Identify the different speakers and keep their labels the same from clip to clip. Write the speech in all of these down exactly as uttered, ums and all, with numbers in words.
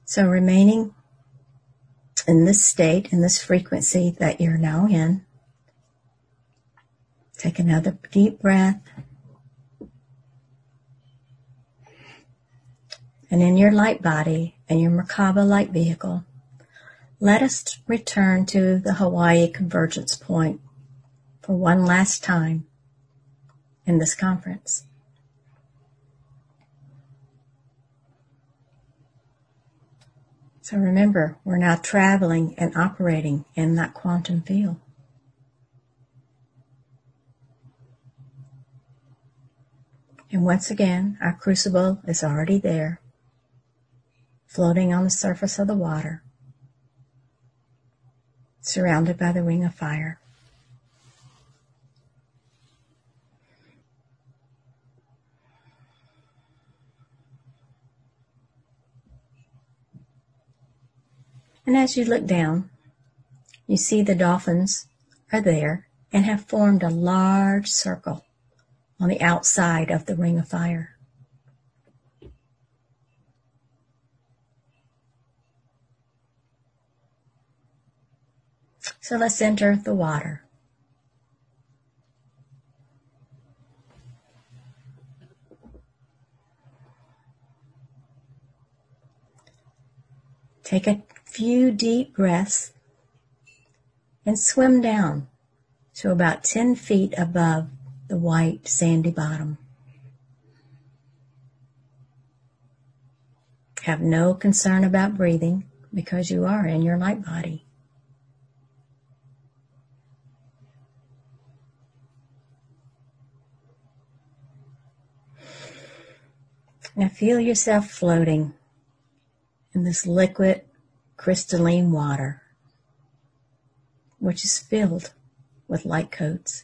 Speaker 1: So remaining in this state, in this frequency that you're now in, take another deep breath. And in your light body and your Merkaba light vehicle, let us return to the Hawaii convergence point for one last time in this conference. So remember, we're now traveling and operating in that quantum field. And once again, our crucible is already there, floating on the surface of the water, surrounded by the ring of fire. And as you look down, you see the dolphins are there and have formed a large circle on the outside of the ring of fire. So let's enter the water. Take a few deep breaths and swim down to about ten feet above the white sandy bottom. Have no concern about breathing because you are in your light body. Now feel yourself floating in this liquid, crystalline water, which is filled with light codes.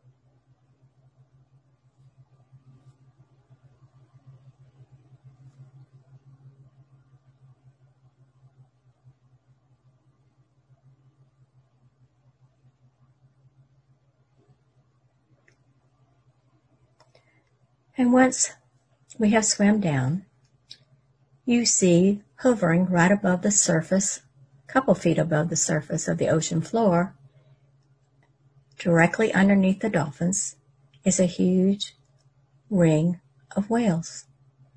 Speaker 1: And once we have swam down, you see hovering right above the surface, a couple feet above the surface of the ocean floor, directly underneath the dolphins, is a huge ring of whales.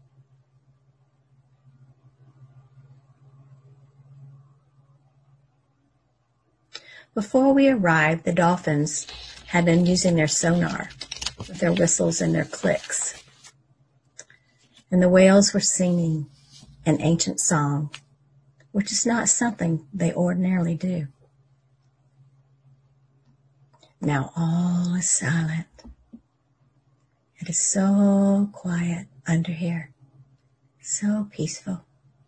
Speaker 1: Before we arrived, the dolphins had been using their sonar with their whistles and their clicks. And the whales were singing an ancient song, which is not something they ordinarily do. Now all is silent. It is so quiet under here, so peaceful.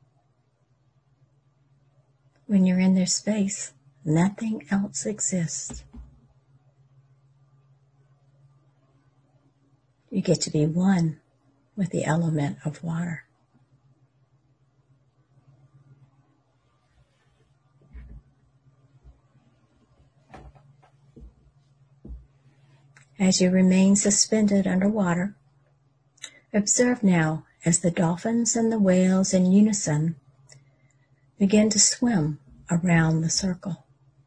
Speaker 1: When you're in their space, nothing else exists. You get to be one with the element of water. As you remain suspended underwater, observe now as the dolphins and the whales in unison begin to swim around the circle.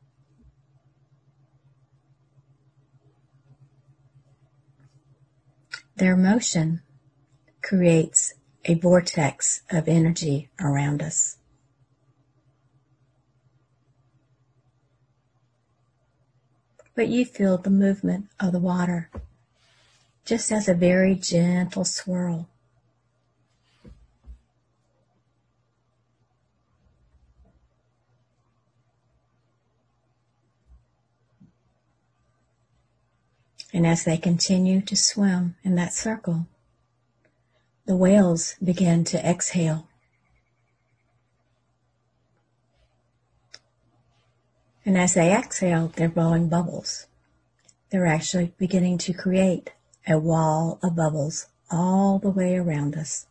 Speaker 1: Their motion creates a vortex of energy around us. But you feel the movement of the water just as a very gentle swirl. And as they continue to swim in that circle, the whales begin to exhale. And as they exhale, they're blowing bubbles. They're actually beginning to create a wall of bubbles all the way around us.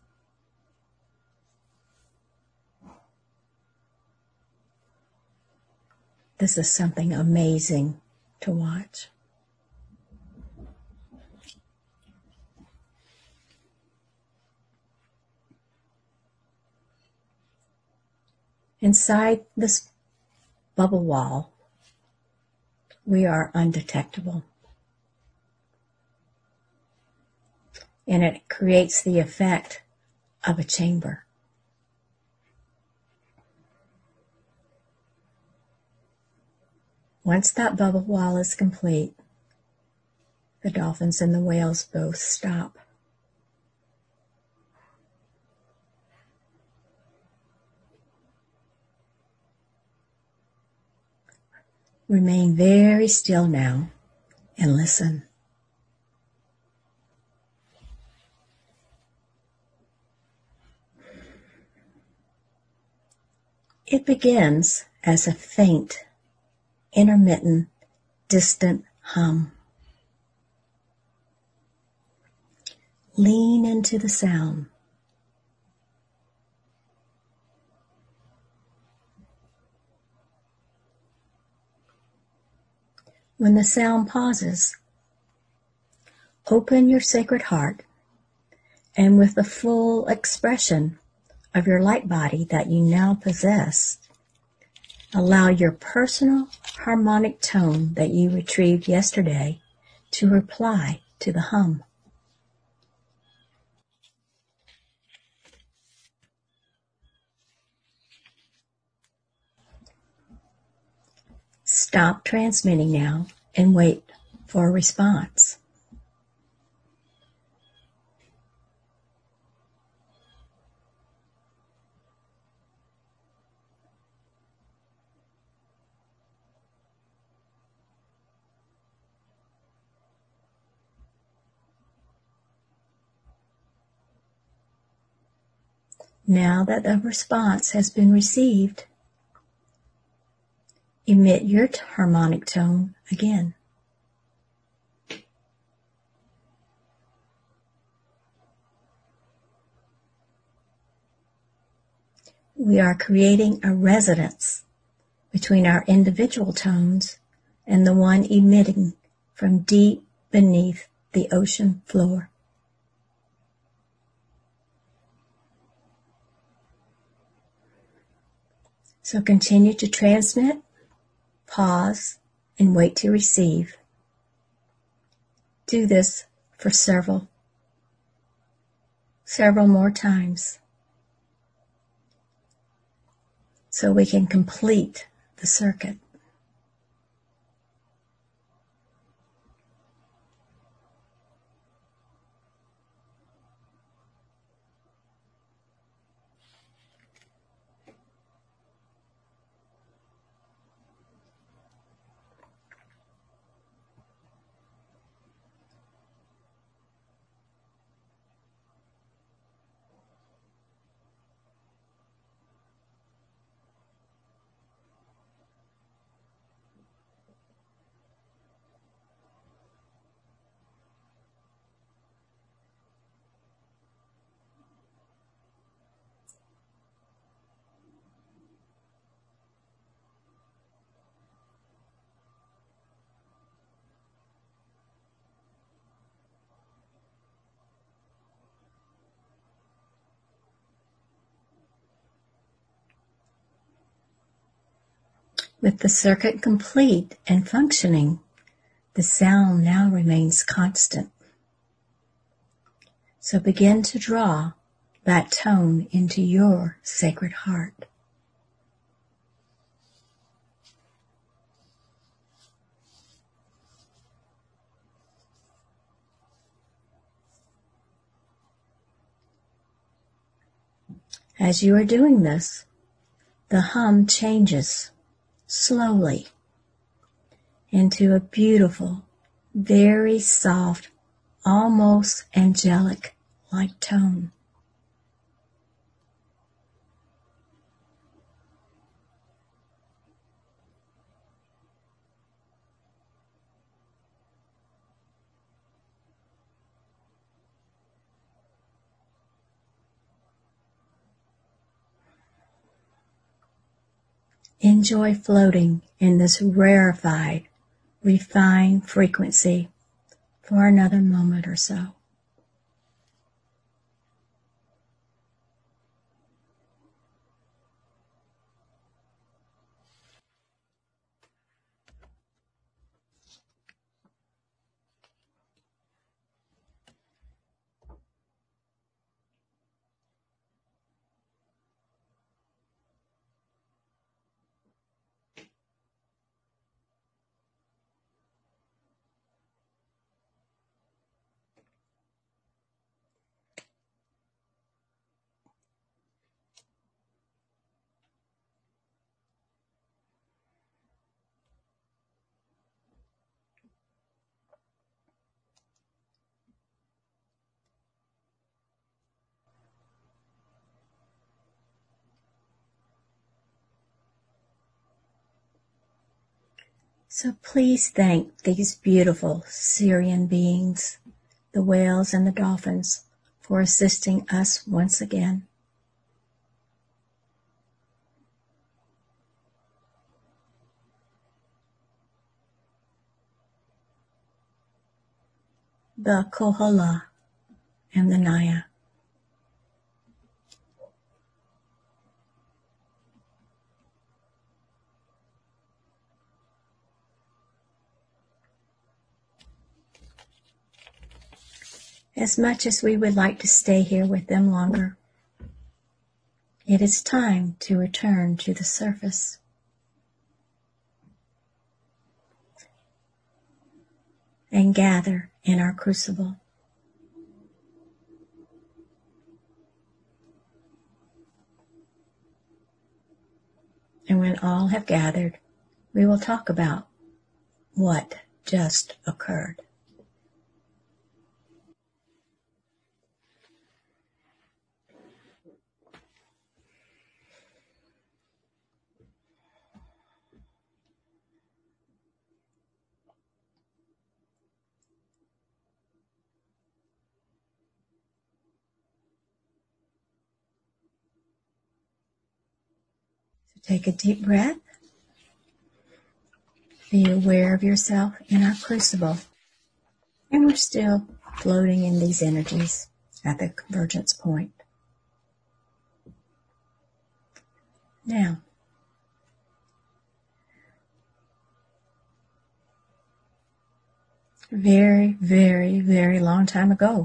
Speaker 1: This is something amazing to watch. Inside this bubble wall, we are undetectable. And it creates the effect of a chamber. Once that bubble wall is complete, the dolphins and the whales both stop. Remain very still now and listen. It begins as a faint, intermittent, distant hum. Lean into the sound. When the sound pauses, open your sacred heart, and with the full expression of your light body that you now possess, allow your personal harmonic tone that you retrieved yesterday to reply to the hum. Stop transmitting now and wait for a response. Now that the response has been received, emit your harmonic tone again. We are creating a resonance between our individual tones and the one emitting from deep beneath the ocean floor. So continue to transmit, pause, and wait to receive. Do this for several, several more times so we can complete the circuit. With the circuit complete and functioning, the sound now remains constant. So begin to draw that tone into your sacred heart. As you are doing this, the hum changes slowly into a beautiful, very soft, almost angelic like tone. Enjoy floating in this rarefied, refined frequency for another moment or so. So please thank these beautiful Syrian beings, the whales and the dolphins, for assisting us once again. The Kohala and the Naya. As much as we would like to stay here with them longer, it is time to return to the surface. And gather in our crucible. And when all have gathered, we will talk about what just occurred. So take a deep breath. Be aware of yourself in our crucible. And we're still floating in these energies at the convergence point. Now, very, very, very long time ago,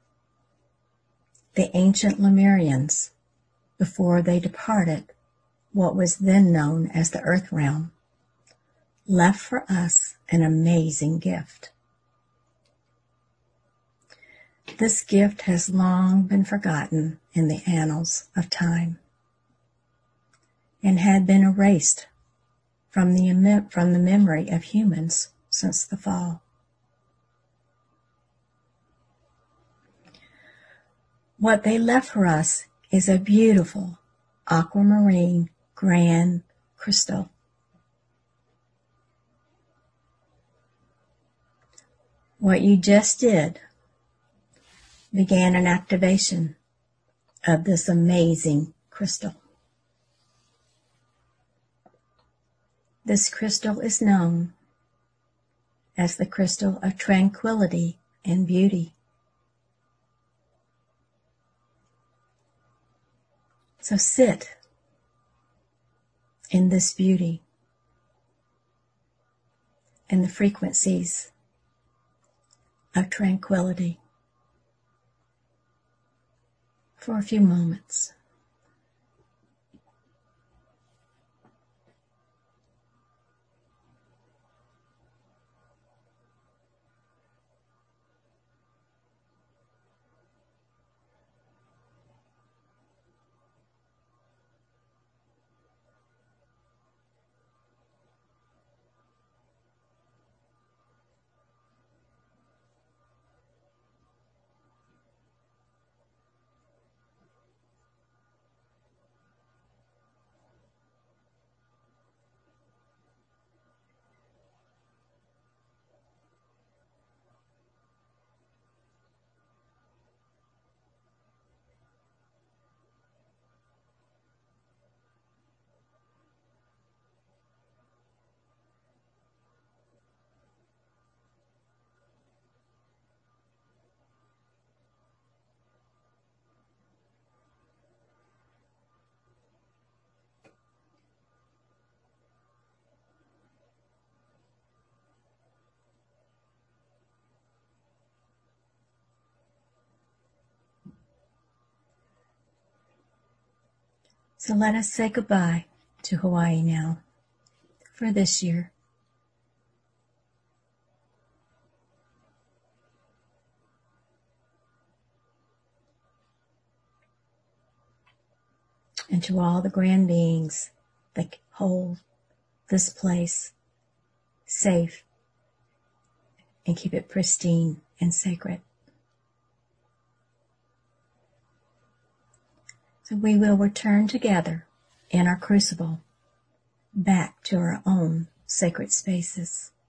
Speaker 1: the ancient Lemurians, before they departed what was then known as the Earth Realm, left for us an amazing gift. This gift has long been forgotten in the annals of time and had been erased from the, from the memory of humans since the fall. What they left for us is a beautiful aquamarine grand crystal. What you just did began an activation of this amazing crystal. This crystal is known as the crystal of tranquility and beauty. So sit in this beauty and the frequencies of tranquility for a few moments. So let us say goodbye to Hawaii now for this year. And to all the grand beings that hold this place safe and keep it pristine and sacred. So we will return together in our crucible back to our own sacred spaces.